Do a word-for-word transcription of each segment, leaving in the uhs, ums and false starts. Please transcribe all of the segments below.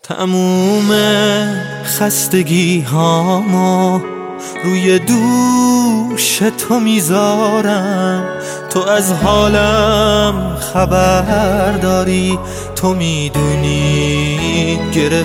تموم خستگی هامو روی دوش تو میذارم، تو از حالم خبر داری، تو میدونی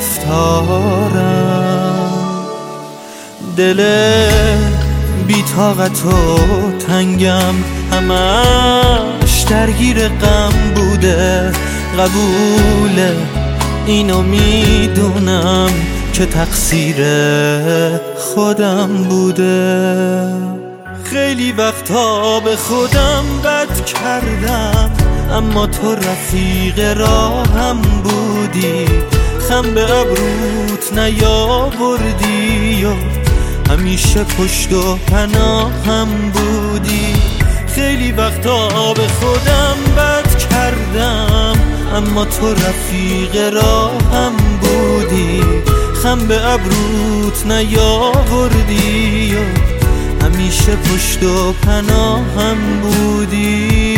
گرفتارم. دل بی طاقت و تنگم همش درگیر غم بوده، قبوله اینو میدونم که تقصیر خودم بوده. خیلی وقتا به خودم بد کردم، اما تو رفیق راهم بودی، خم به ابروت نیاوردی و همیشه پشت و پناهم بودی. خیلی وقتا به خودم بد کردم، اما تو رفیق راهم بودی، خم به ابروت نیاوردی و همیشه پشت و پناهم بودی.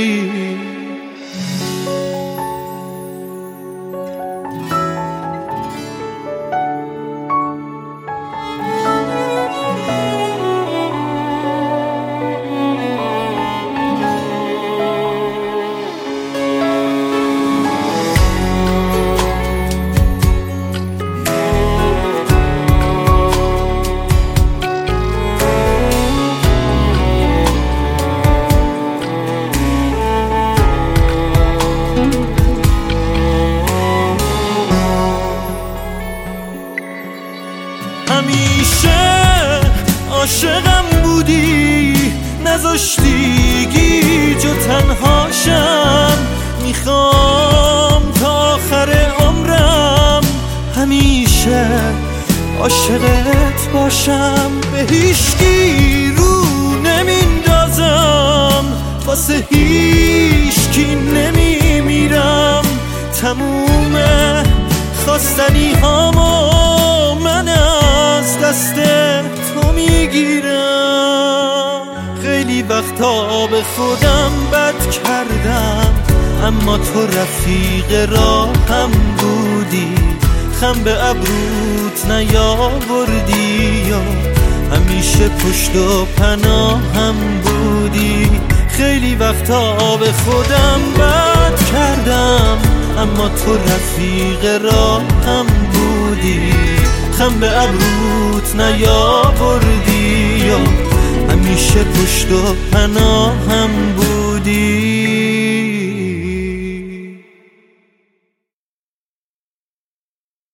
همیشه عاشقم بودی، نذاشتی گیج و تنهاشم، میخوام تا آخر عمرم همیشه عاشقت باشم. به هیچکی رو نمیندازم، واسه هیچکی نمیمیرم، تموم خواستنی هامو من از دست تو میگیرم. خیلی وقتا به خودم بد کردم، اما تو رفیق راهم بودی، خم به ابروت نیاوردی و همیشه پشت و پناهم بودی. خیلی وقتا به خودم بد کردم، اما تو رفیق راهم بودی، خم به ابروت نیاوردی و همیشه پشت و پناهم بودی.